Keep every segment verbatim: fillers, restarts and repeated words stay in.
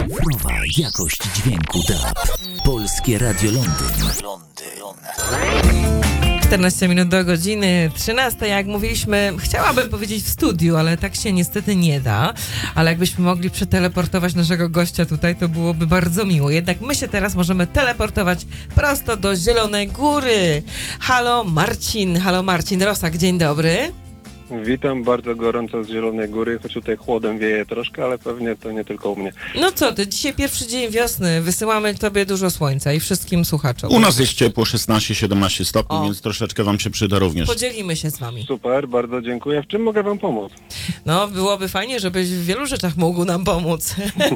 Cyfrowa jakość dźwięku D A B. Polskie Radio Londyn. czternaście minut do godziny trzynastej. Jak mówiliśmy, chciałabym powiedzieć w studiu, ale tak się niestety nie da. Ale jakbyśmy mogli przeteleportować naszego gościa tutaj, to byłoby bardzo miło. Jednak my się teraz możemy teleportować prosto do Zielonej Góry. Halo Marcin, halo Marcin Rosak, dzień dobry. Witam bardzo gorąco z Zielonej Góry, choć tutaj chłodem wieje troszkę, ale pewnie to nie tylko u mnie. No co ty, dzisiaj pierwszy dzień wiosny, wysyłamy tobie dużo słońca i wszystkim słuchaczom. U nas jest ciepło, szesnaście siedemnaście stopni, O. więc troszeczkę wam się przyda również. Podzielimy się z wami. Super, bardzo dziękuję. W czym mogę wam pomóc? No, byłoby fajnie, żebyś w wielu rzeczach mógł nam pomóc.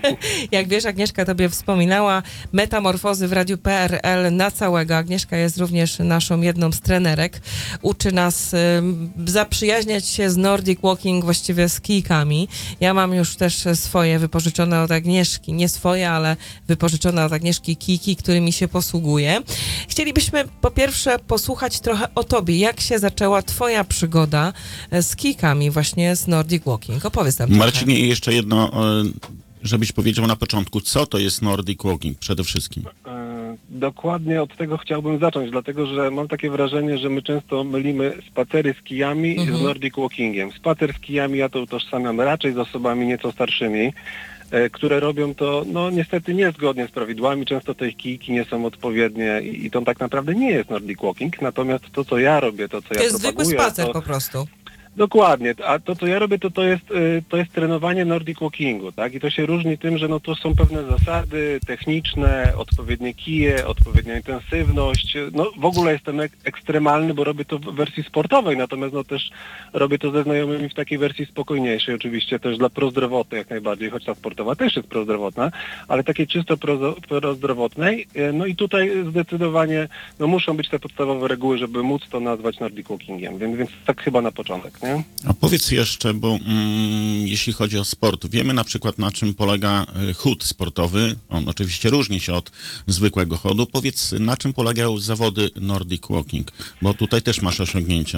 Jak wiesz, Agnieszka tobie wspominała, metamorfozy w Radiu P R L na całego. Agnieszka jest również naszą jedną z trenerek. Uczy nas y, zaprzyjaźniać się z Nordic Walking, właściwie z kijkami. Ja mam już też swoje wypożyczone od Agnieszki, nie swoje, ale wypożyczone od Agnieszki kijki, którymi się posługuję. Chcielibyśmy po pierwsze posłuchać trochę o tobie. Jak się zaczęła twoja przygoda z kijkami właśnie z Nordic Walking? Opowiedz nam trochę. Marcinie, i jeszcze jedno, e, żebyś powiedział na początku, co to jest Nordic Walking przede wszystkim? E, dokładnie od tego chciałbym zacząć, dlatego że mam takie wrażenie, że my często mylimy spacery z kijami Mhm. z Nordic Walkingiem. Spacer z kijami ja to utożsamiam raczej z osobami nieco starszymi, e, które robią to, no niestety niezgodnie z prawidłami. Często te ich kijki nie są odpowiednie i, i to tak naprawdę nie jest Nordic Walking. Natomiast to, co ja robię, to, co To ja jest zwykły propaguję, spacer to... po prostu. Dokładnie, a to co ja robię to, to, jest, y, to jest trenowanie Nordic Walkingu, tak? I to się różni tym, że no to są pewne zasady techniczne, odpowiednie kije, odpowiednia intensywność. No w ogóle jestem ek- ekstremalny, bo robię to w wersji sportowej, natomiast no też robię to ze znajomymi w takiej wersji spokojniejszej, oczywiście też dla prozdrowotnej jak najbardziej, choć ta sportowa też jest prozdrowotna, ale takiej czysto prozo- prozdrowotnej. Y, No i tutaj zdecydowanie no muszą być te podstawowe reguły, żeby móc to nazwać Nordic Walkingiem, więc, więc tak chyba na początek. Nie? A powiedz jeszcze, bo mm, jeśli chodzi o sport, wiemy na przykład, na czym polega y, chód sportowy. On oczywiście różni się od zwykłego chodu. Powiedz, na czym polegają zawody Nordic Walking, bo tutaj też masz osiągnięcia.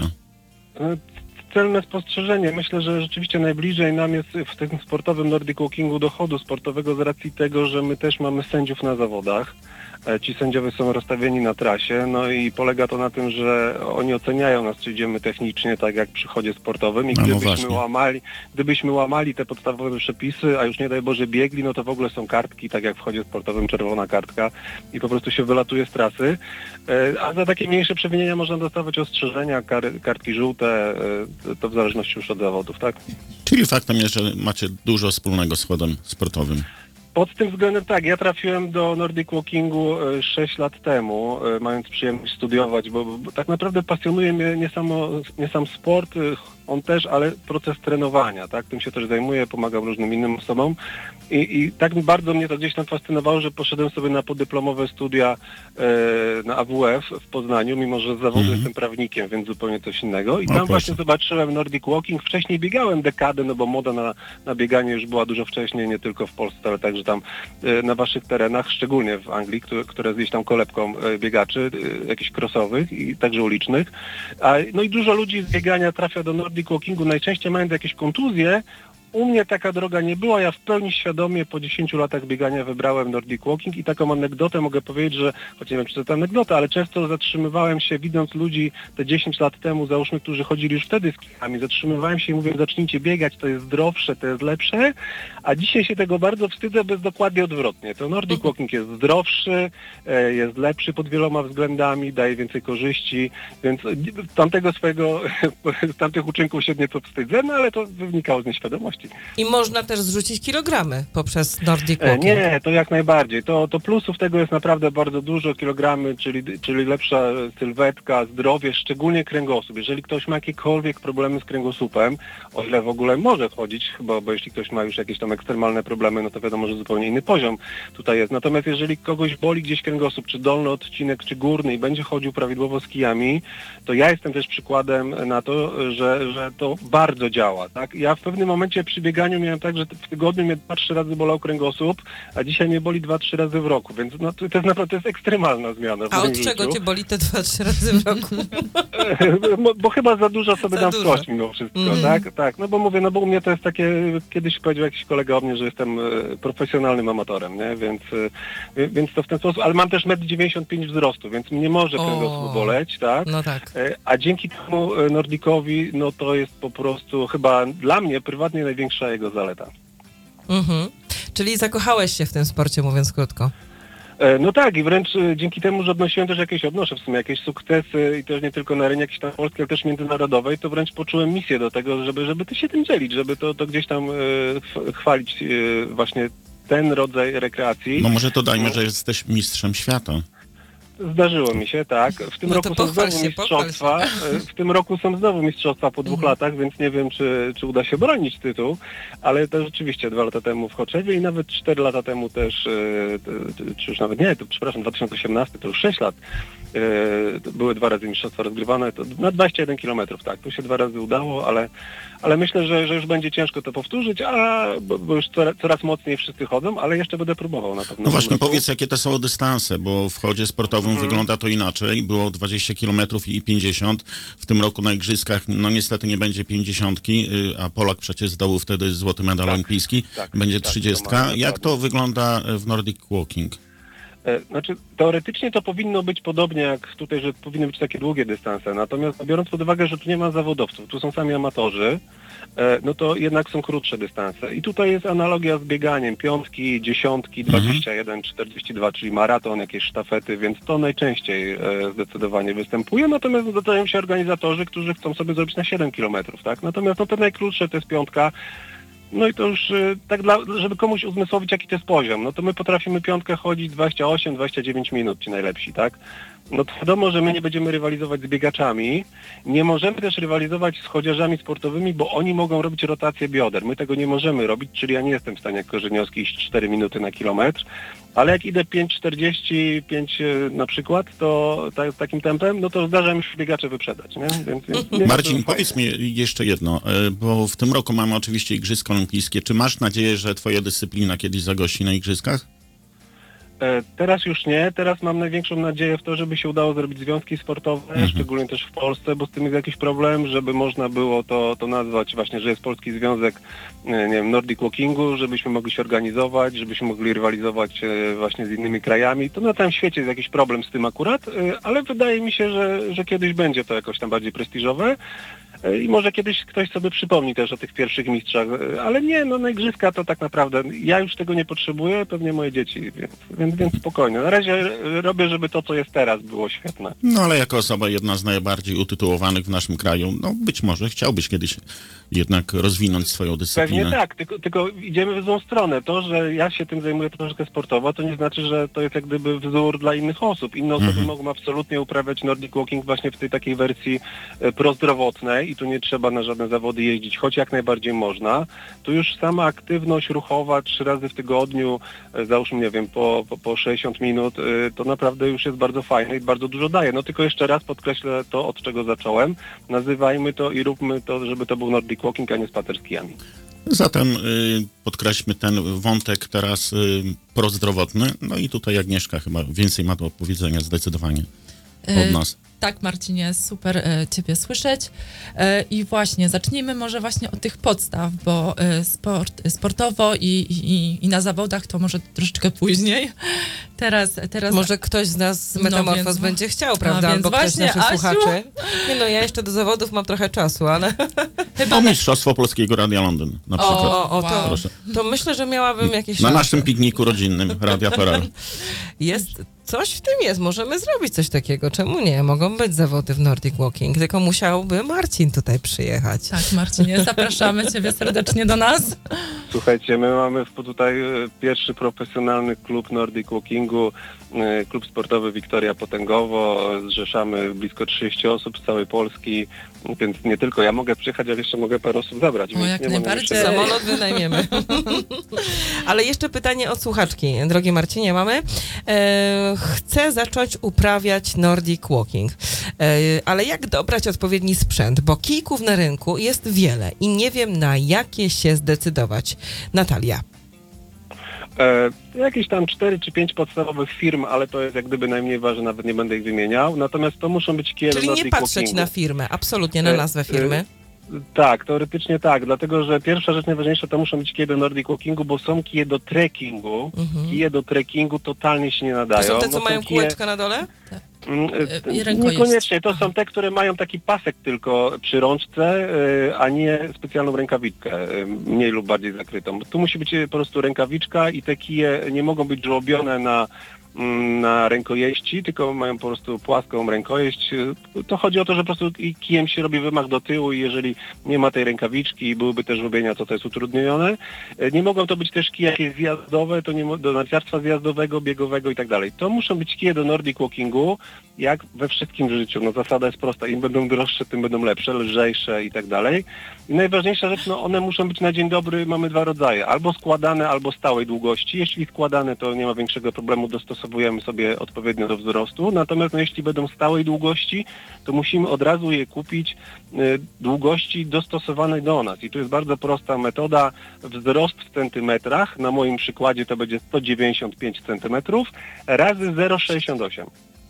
Celne spostrzeżenie. Myślę, że rzeczywiście najbliżej nam jest w tym sportowym Nordic Walkingu do chodu sportowego z racji tego, że my też mamy sędziów na zawodach. Ci sędziowie są rozstawieni na trasie, no i polega to na tym, że oni oceniają nas, czy idziemy technicznie, tak jak przy chodzie sportowym i No, no gdybyśmy właśnie. łamali, gdybyśmy łamali te podstawowe przepisy, a już nie daj Boże biegli, no to w ogóle są kartki, tak jak w chodzie sportowym, czerwona kartka i po prostu się wylatuje z trasy. E, A za takie mniejsze przewinienia można dostawać ostrzeżenia, kar- kartki żółte, e, to w zależności już od zawodów, tak? Czyli faktem jest, że macie dużo wspólnego z chodem sportowym. Pod tym względem tak, ja trafiłem do Nordic Walkingu e, sześć lat temu, e, mając przyjemność studiować, bo, bo tak naprawdę pasjonuje mnie nie, samo, nie sam sport, e, on też, ale proces trenowania, tak, tym się też zajmuję, pomagam różnym innym osobom i, i tak bardzo mnie to gdzieś tam fascynowało, że poszedłem sobie na podyplomowe studia e, na A W F w Poznaniu, mimo że z zawodu Mhm. jestem prawnikiem, więc zupełnie coś innego i O, tam proszę. właśnie zobaczyłem Nordic Walking, wcześniej biegałem dekadę, no bo moda na, na bieganie już była dużo wcześniej, nie tylko w Polsce, ale także tam e, na waszych terenach, szczególnie w Anglii, które, które jest gdzieś tam kolebką e, biegaczy, e, jakichś crossowych i także ulicznych. A, no i dużo ludzi z biegania trafia do Nordic Walkingu, najczęściej mając jakieś kontuzje. U mnie taka droga nie była, ja w pełni świadomie po dziesięciu latach biegania wybrałem Nordic Walking i taką anegdotę mogę powiedzieć, że, choć nie wiem, czy to anegdota, ale często zatrzymywałem się, widząc ludzi te dziesięć lat temu, załóżmy, którzy chodzili już wtedy z kijami, zatrzymywałem się i mówię, zacznijcie biegać, to jest zdrowsze, to jest lepsze, a dzisiaj się tego bardzo wstydzę, bo jest dokładnie odwrotnie. To Nordic Walking jest zdrowszy, e, jest lepszy pod wieloma względami, daje więcej korzyści, więc tamtego swojego, z tamtych uczynków się nieco wstydzę, no ale to wynikało z nieświadomości. I można też zrzucić kilogramy poprzez Nordic E, Walking. Nie, to jak najbardziej. To, to plusów tego jest naprawdę bardzo dużo, kilogramy, czyli, czyli lepsza sylwetka, zdrowie, szczególnie kręgosłup. Jeżeli ktoś ma jakiekolwiek problemy z kręgosłupem, o ile w ogóle może chodzić, chyba, bo jeśli ktoś ma już jakieś tam ekstremalne problemy, no to wiadomo, że zupełnie inny poziom tutaj jest. Natomiast jeżeli kogoś boli gdzieś kręgosłup, czy dolny odcinek, czy górny i będzie chodził prawidłowo z kijami, to ja jestem też przykładem na to, że, że to bardzo działa, tak? Ja w pewnym momencie przy bieganiu miałem tak, że w tygodniu mnie dwa trzy razy bolał kręgosłup, a dzisiaj mnie boli dwa trzy razy w roku, więc no, to, to jest naprawdę to jest ekstremalna zmiana w A moim od czego życiu. cię boli te dwa trzy razy w roku? bo, bo chyba za dużo sobie Za dam dużo. skość mimo wszystko, Mhm. tak? Tak, no bo mówię, no bo u mnie to jest takie, kiedyś powiedział jakiś kolega o mnie, że jestem e, profesjonalnym amatorem, nie? Więc, e, więc to w ten sposób, ale mam też metr dziewięćdziesiąt pięć wzrostu, więc mnie może O. kręgosłup boleć, tak? No tak. E, A dzięki temu e, Nordikowi, no to jest po prostu chyba dla mnie prywatnie największa jego zaleta. Mhm. Czyli zakochałeś się w tym sporcie, mówiąc krótko. E, No tak, i wręcz e, dzięki temu, że odnosiłem też jakieś, odnoszę w sumie jakieś sukcesy i też nie tylko na arenie jakiejś tam polskiej, ale też międzynarodowej, to wręcz poczułem misję do tego, żeby, żeby to się tym dzielić, żeby to, to gdzieś tam e, ch- chwalić e, właśnie ten rodzaj rekreacji. No może dodajmy, że jesteś mistrzem świata. Zdarzyło mi się, tak. W tym No to roku są pochwal znowu się, mistrzostwa. E, W tym roku są znowu mistrzostwa po dwóch Mhm. latach, więc nie wiem, czy, czy uda się bronić tytuł, ale to rzeczywiście dwa lata temu w Choczewie i nawet cztery lata temu też, e, t- t- czy już nawet nie, to przepraszam, dwa tysiące osiemnasty, to już sześć lat. e, to Były dwa razy mistrzostwa rozgrywane, to na dwadzieścia jeden kilometrów, tak. Tu się dwa razy udało, ale, ale myślę, że, że już będzie ciężko to powtórzyć, a bo, bo już coraz, coraz mocniej wszyscy chodzą, ale jeszcze będę próbował na pewno. No w właśnie, tym roku. powiedz, jakie to są dystanse, bo w chodzie sportowym Mhm. wygląda to inaczej. Było dwadzieścia kilometrów i pięćdziesiąt. W tym roku na igrzyskach, no niestety nie będzie pięćdziesiątki, y, a Polak przecież zdobył wtedy złoty medal Tak, olimpijski. tak, Będzie tak, to trzydziestka. mamy Jak to dokładnie. wygląda w Nordic Walking? E, Znaczy, teoretycznie to powinno być podobnie jak tutaj, że powinny być takie długie dystanse, natomiast biorąc pod uwagę, że tu nie ma zawodowców, tu są sami amatorzy, e, no to jednak są krótsze dystanse. I tutaj jest analogia z bieganiem, piątki, dziesiątki, Mhm. dwadzieścia jeden, czterdzieści dwa, czyli maraton, jakieś sztafety, więc to najczęściej e, zdecydowanie występuje, natomiast dodają się organizatorzy, którzy chcą sobie zrobić na siedem kilometrów, tak? Natomiast no, te najkrótsze to jest piątka. No i to już y, tak dla, żeby komuś uzmysłowić, jaki to jest poziom, no to my potrafimy piątkę chodzić dwadzieścia osiem dwadzieścia dziewięć minut, ci najlepsi, tak? No to wiadomo, że my nie będziemy rywalizować z biegaczami, nie możemy też rywalizować z chodziarzami sportowymi, bo oni mogą robić rotację bioder. My tego nie możemy robić, czyli ja nie jestem w stanie jak Korzeniowski iść cztery minuty na kilometr, ale jak idę pięć czterdzieści pięć y, na przykład, to ta, takim tempem, no to zdarza mi się biegacze wyprzedać, nie? Więc, więc, nie, Marcin, to powiedz fajne. mi jeszcze jedno, e, bo w tym roku mamy oczywiście Igrzyska Olimpijskie. Czy masz nadzieję, że twoja dyscyplina kiedyś zagości na Igrzyskach? E, Teraz już nie, teraz mam największą nadzieję w to, żeby się udało zrobić związki sportowe, Mhm. szczególnie też w Polsce, bo z tym jest jakiś problem, żeby można było to, to nazwać właśnie, że jest Polski Związek e, nie wiem, Nordic Walkingu, żebyśmy mogli się organizować, żebyśmy mogli rywalizować e, właśnie z innymi krajami. To na całym świecie jest jakiś problem z tym akurat, e, ale wydaje mi się, że, że kiedyś będzie to jakoś tam bardziej prestiżowe. E, I może kiedyś ktoś sobie przypomni też o tych pierwszych mistrzach, e, ale nie, no na igrzyska to tak naprawdę, ja już tego nie potrzebuję, pewnie moje dzieci, więc, więc, więc spokojnie. Na razie e, robię, żeby to, co jest teraz, było świetne. No ale jako osoba jedna z najbardziej utytułowanych w naszym kraju, no być może chciałbyś kiedyś jednak rozwinąć swoją dyscyplinę. Pewnie tak, tylko, tylko idziemy w złą stronę. To, że ja się tym zajmuję troszkę sportowo, to nie znaczy, że to jest jak gdyby wzór dla innych osób. Inne osoby Mhm. mogą absolutnie uprawiać Nordic Walking właśnie w tej takiej wersji e, prozdrowotnej i tu nie trzeba na żadne zawody jeździć, choć jak najbardziej można. Tu już sama aktywność ruchowa trzy razy w tygodniu, e, załóżmy, nie wiem, po, po, po sześćdziesiąt minut, e, to naprawdę już jest bardzo fajne i bardzo dużo daje. No tylko jeszcze raz podkreślę to, od czego zacząłem. Nazywajmy to i róbmy to, żeby to był Nordic Walking, a nie spacer z kijami. Zatem y, podkreślmy ten wątek teraz y, prozdrowotny. No i tutaj Agnieszka chyba więcej ma do powiedzenia zdecydowanie od nas. Tak, Marcinie, super e, Ciebie słyszeć. E, I właśnie, zacznijmy może właśnie od tych podstaw, bo e, sport, sportowo i, i, i na zawodach to może troszeczkę później. Teraz, teraz Może ktoś z nas z No Metamorfoz więc- będzie chciał, A, prawda? więc Albo ktoś z właśnie, naszych Asiu? słuchaczy. Nie no, ja jeszcze do zawodów mam trochę czasu, ale... chyba O na, Mistrzostwo Polskiego Radia Londyn na przykład. O, o, to, Wow. Proszę. to myślę, że miałabym jakieś Na szanse. naszym pikniku rodzinnym Radia P R L. Jest, coś w tym jest, możemy zrobić coś takiego. Czemu nie? Mogą być zawody w Nordic Walking, tylko musiałby Marcin tutaj przyjechać. tak, Marcinie, zapraszamy Ciebie serdecznie do nas. Słuchajcie, my mamy w- tutaj e, pierwszy profesjonalny klub Nordic Walkingu, e, klub sportowy Wiktoria Potęgowo. E, Zrzeszamy blisko trzydzieści osób z całej Polski, więc nie tylko ja mogę przyjechać, ale jeszcze mogę parę osób zabrać. O, więc jak nie ma najbardziej. najmniejszego- Samolot wynajmiemy. Ale jeszcze pytanie od słuchaczki. Drogi Marcinie, mamy. E, chcę zacząć uprawiać Nordic Walking. E, ale jak dobrać odpowiedni sprzęt? Bo kijków na rynku jest wiele i nie wiem, na jakie się zdecydować. Natalia. E, jakieś tam cztery czy pięć podstawowych firm, ale to jest jak gdyby najmniej ważne, nawet nie będę ich wymieniał. Natomiast to muszą być kije do Czyli nie Nordic patrzeć Walkingu. na firmę, absolutnie na nazwę firmy. E, Tak, teoretycznie tak, dlatego że pierwsza rzecz najważniejsza to muszą być kije do Nordic Walkingu, bo są kije do trekkingu. Mhm. Kije do trekkingu totalnie się nie To nadają. są te, co bo mają kije- kółeczka na dole? Mm, E, i e, rękojeść. Niekoniecznie, to są te, które mają taki pasek tylko przy rączce, e, a nie specjalną rękawiczkę, e, mniej lub bardziej zakrytą. Tu musi być e, po prostu rękawiczka i te kije nie mogą być żłobione na na rękojeści, tylko mają po prostu płaską rękojeść. To chodzi o to, że po prostu i kijem się robi wymach do tyłu i jeżeli nie ma tej rękawiczki i byłyby też żłobienia, to to jest utrudnione. Nie mogą to być też kije jakieś zjazdowe, to nie mo- do narciarstwa zjazdowego, biegowego i tak dalej. To muszą być kije do Nordic Walkingu, jak we wszystkim w życiu. No zasada jest prosta, im będą droższe, tym będą lepsze, lżejsze i tak dalej. I najważniejsza rzecz, no one muszą być na dzień dobry, mamy dwa rodzaje, albo składane, albo stałej długości. Jeśli składane, to nie ma większego problemu, dostosowujemy sobie odpowiednio do wzrostu, natomiast no, jeśli będą stałej długości, to musimy od razu je kupić y, długości dostosowanej do nas. I tu jest bardzo prosta metoda, wzrost w centymetrach, na moim przykładzie to będzie sto dziewięćdziesiąt pięć centymetrów razy zero przecinek sześćdziesiąt osiem.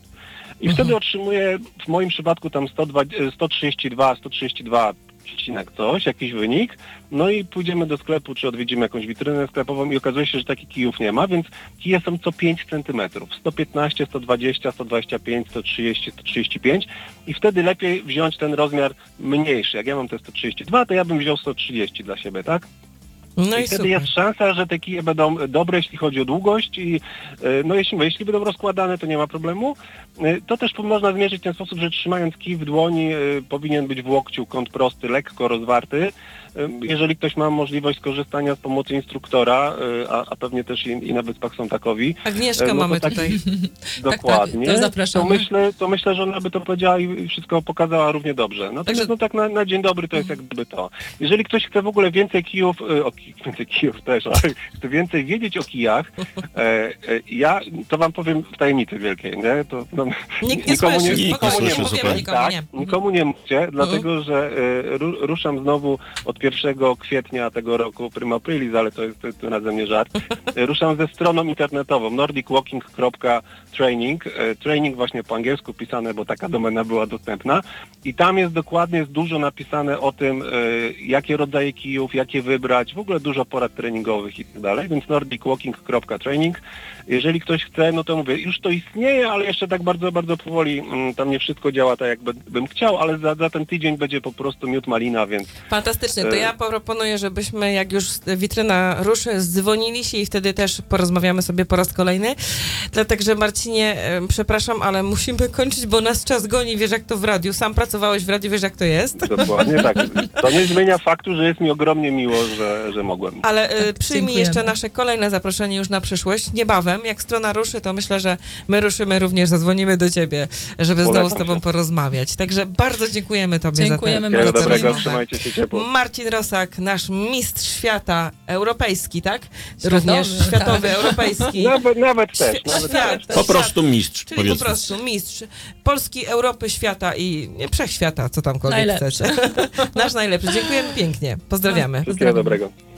I wtedy otrzymuję w moim przypadku tam sto trzydzieści dwa, sto trzydzieści dwa przecinek coś, jakiś wynik, no i pójdziemy do sklepu, czy odwiedzimy jakąś witrynę sklepową i okazuje się, że takich kijów nie ma, więc kije są co pięć centymetrów, sto piętnaście, sto dwadzieścia, sto dwadzieścia pięć, sto trzydzieści, sto trzydzieści pięć i wtedy lepiej wziąć ten rozmiar mniejszy. Jak ja mam te sto trzydzieści dwa, to ja bym wziął sto trzydzieści dla siebie, tak? No I, i wtedy super. jest szansa, że te kije będą dobre, jeśli chodzi o długość i e, no jeśli, jeśli będą rozkładane, to nie ma problemu. E, To też można zmierzyć w ten sposób, że trzymając kij w dłoni e, powinien być w łokciu kąt prosty, lekko rozwarty. E, Jeżeli ktoś ma możliwość skorzystania z pomocy instruktora, e, a, a pewnie też i, i na Wyspach są takowi. Agnieszka e, no to mamy tak- tutaj. Dokładnie. to zapraszamy. To myślę, to myślę, że ona by to powiedziała i wszystko pokazała równie dobrze. Natomiast Także- no tak na, na dzień dobry to jest jak gdyby to. Jeżeli ktoś chce w ogóle więcej kijów, e, o, ki- więcej kijów też, ale chce więcej wiedzieć o kijach, e, e, ja to wam powiem w tajemnicy wielkiej, nie? To, no, Nikt nie nikomu słyszy, nie, nikomu spokojnie, nie powiemy zupełnie. nikomu tak, nie. nikomu nie mówcie, dlatego że e, ru, ruszam znowu od pierwszego kwietnia tego roku, prima aprilis, ale to jest to, to razem nie żart, e, ruszam ze stroną internetową nordic walking kropka training, e, training właśnie po angielsku pisane, bo taka domena była dostępna i tam jest dokładnie, jest dużo napisane o tym, e, jakie rodzaje kijów, jakie wybrać, w ogóle dużo porad treningowych i tak dalej, więc nordic walking kropka training. Jeżeli ktoś chce, no to mówię, już to istnieje, ale jeszcze tak bardzo, bardzo powoli, mm, tam nie wszystko działa tak, jak by, bym chciał, ale za, za ten tydzień będzie po prostu miód malina, więc Fantastycznie. To ja proponuję, żebyśmy, jak już witryna ruszy, dzwonili się i wtedy też porozmawiamy sobie po raz kolejny. Dlatego, że Marcinie, e, przepraszam, ale musimy kończyć, bo nas czas goni. Wiesz, jak to w radiu. Sam pracowałeś w radiu, wiesz, jak to jest. dokładnie tak. To nie zmienia faktu, że jest mi ogromnie miło, że, że mogłem. Ale e, przyjmij Dziękujemy. jeszcze nasze kolejne zaproszenie już na przyszłość. Niebawem, jak strona ruszy, to myślę, że my ruszymy również, zadzwonimy do ciebie, żeby znowu Polecam z tobą się. porozmawiać. Także bardzo dziękujemy tobie Dziękujemy za Wszystkiego tę bardzo. dobrego, rozmowę. trzymajcie się ciepło. Marcin Rosak, nasz mistrz świata europejski, tak? Światowy, Również światowy, tak. europejski. Nawet, nawet też, Świ- nawet świat, też. Po świat. prostu mistrz, Czyli po powiedzmy. prostu mistrz Polski, Europy, świata i nie, wszechświata, co tamkolwiek Najlepszy. chcecie. Nasz najlepszy. Dziękujemy pięknie. Pozdrawiamy. Wszystkiego dobrego.